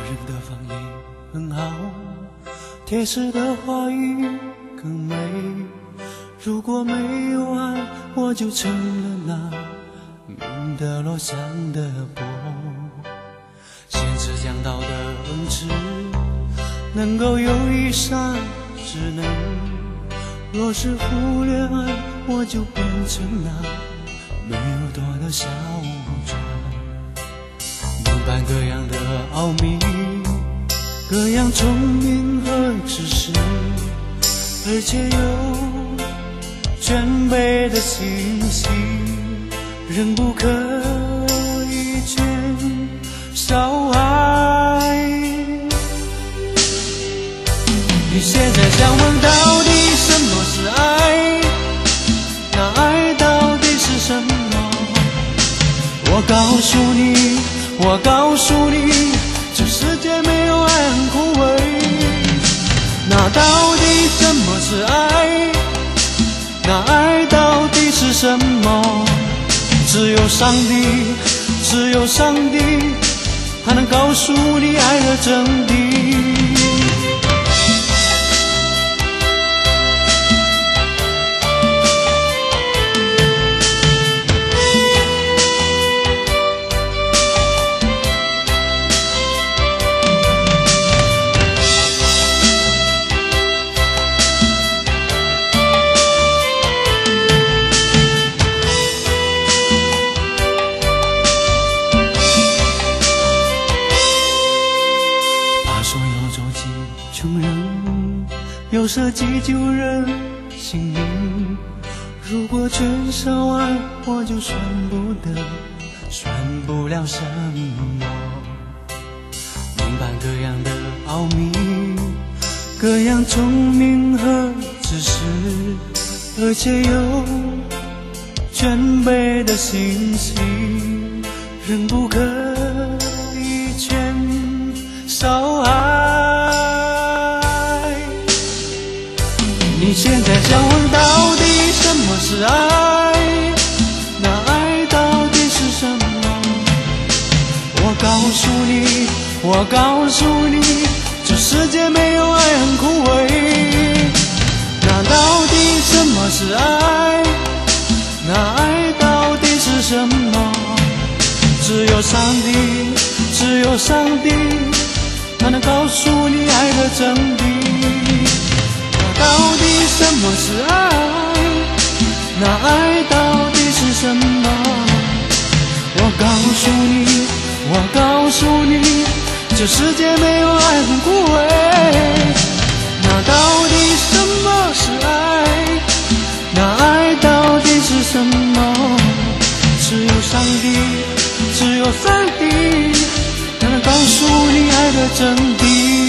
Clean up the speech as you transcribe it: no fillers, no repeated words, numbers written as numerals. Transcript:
人的方言很好，贴实的话语更美。如果没有爱，我就成了那明的落山的波。现实讲道的恩赐，能够有一刹之能。若是忽略爱，我就变成那没有舵的小船。明白各样的奥秘，各样聪明和知识，而且有全备的信息，仍不可以缺少爱。你现在想问到底什么是爱？那爱到底是什么？我告诉你，这世界没有爱很枯萎。那到底什么是爱？那爱到底是什么？只有上帝，他能告诉你爱的真谛。有设计救人性命，如果缺少爱，我就算不了什么。明白各样的奥秘，各样聪明和知识，而且有全备的信息，仍不可以缺少爱。你现在想问到底什么是爱？那爱到底是什么？我告诉你，这世界没有爱很枯萎。那到底什么是爱？那爱到底是什么？只有上帝，他能告诉你爱的真谛。到底什么是爱？那爱到底是什么？我告诉你，这世界没有爱很枯萎。那到底什么是爱？那爱到底是什么？只有上帝，他能告诉你爱的真谛。